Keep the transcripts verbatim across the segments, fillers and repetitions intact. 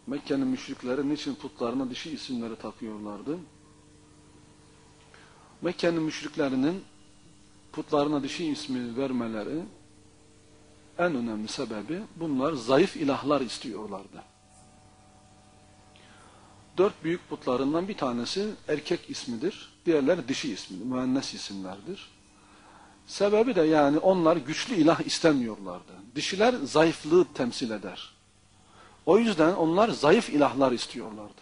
Mekke'nin müşrikleri niçin putlarına dişi isimleri takıyorlardı? Mekke'nin müşriklerinin putlarına dişi ismi vermeleri en önemli sebebi bunlar zayıf ilahlar istiyorlardı. Dört büyük putlarından bir tanesi erkek ismidir. Diğerleri dişi ismidir. Müennes isimlerdir. Sebebi de yani onlar güçlü ilah istemiyorlardı. Dişiler zayıflığı temsil eder. O yüzden onlar zayıf ilahlar istiyorlardı.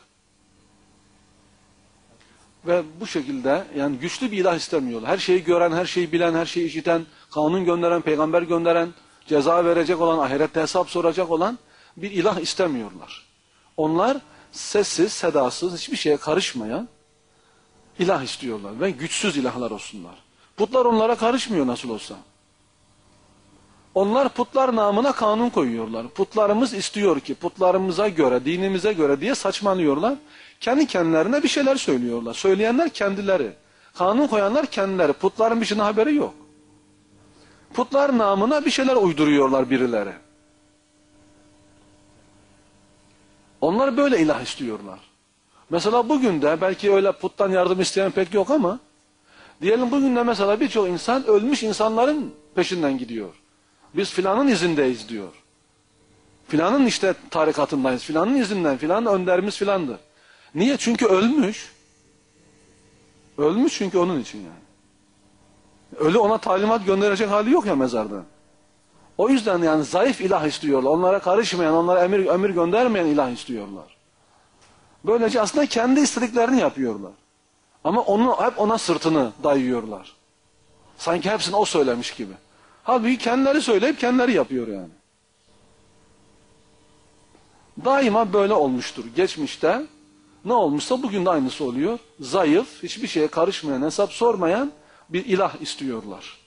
Ve bu şekilde yani güçlü bir ilah istemiyorlar. Her şeyi gören, her şeyi bilen, her şeyi işiten, kanun gönderen, peygamber gönderen, ceza verecek olan, ahirette hesap soracak olan bir ilah istemiyorlar. Onlar sessiz, sedasız, hiçbir şeye karışmayan ilah istiyorlar ve güçsüz ilahlar olsunlar. Putlar onlara karışmıyor nasıl olsa. Onlar putlar namına kanun koyuyorlar. Putlarımız istiyor ki putlarımıza göre, dinimize göre diye saçmalıyorlar. Kendi kendilerine bir şeyler söylüyorlar. Söyleyenler kendileri. Kanun koyanlar kendileri. Putların bir şeyden haberi yok. Putlar namına bir şeyler uyduruyorlar birileri. Onlar böyle ilah istiyorlar. Mesela bugün de belki öyle puttan yardım isteyen pek yok ama diyelim bugün de mesela birçok insan ölmüş insanların peşinden gidiyor. Biz filanın izindeyiz diyor. Filanın işte tarikatındayız. Filanın izinden, filanın önderimiz filandır. Niye? Çünkü ölmüş. Ölmüş çünkü onun için yani. Ölü ona talimat gönderecek hali yok ya mezarda. O yüzden yani zayıf ilah istiyorlar. Onlara karışmayan, onlara emir, emir göndermeyen ilah istiyorlar. Böylece aslında kendi istediklerini yapıyorlar. Ama onu hep ona sırtını dayıyorlar. Sanki hepsini o söylemiş gibi. Halbuki kendileri söyleyip kendileri yapıyor yani. Daima böyle olmuştur. Geçmişte ne olmuşsa bugün de aynısı oluyor. Zayıf, hiçbir şeye karışmayan, hesap sormayan bir ilah istiyorlar.